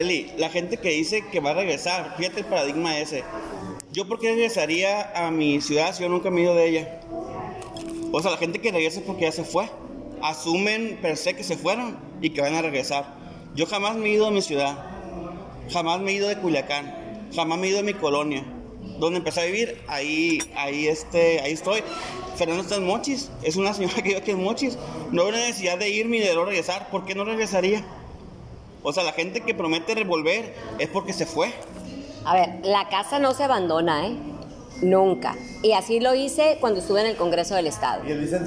Eli, la gente que dice que va a regresar, fíjate el paradigma ese. ¿Yo por qué regresaría a mi ciudad si yo nunca me he ido de ella? O sea, la gente que regresa es porque ya se fue. Asumen per se que se fueron y que van a regresar. Yo jamás me he ido de mi ciudad. Jamás me he ido de Culiacán. Jamás me he ido de mi colonia. Donde empecé a vivir, ahí estoy. Fernando está en Mochis. Es una señora que vive aquí en Mochis. No hay necesidad de irme y de no regresar. ¿Por qué no regresaría? O sea, la gente que promete revolver es porque se fue. A ver, la casa no se abandona, ¿eh? Nunca. Y así lo hice cuando estuve en el Congreso del Estado.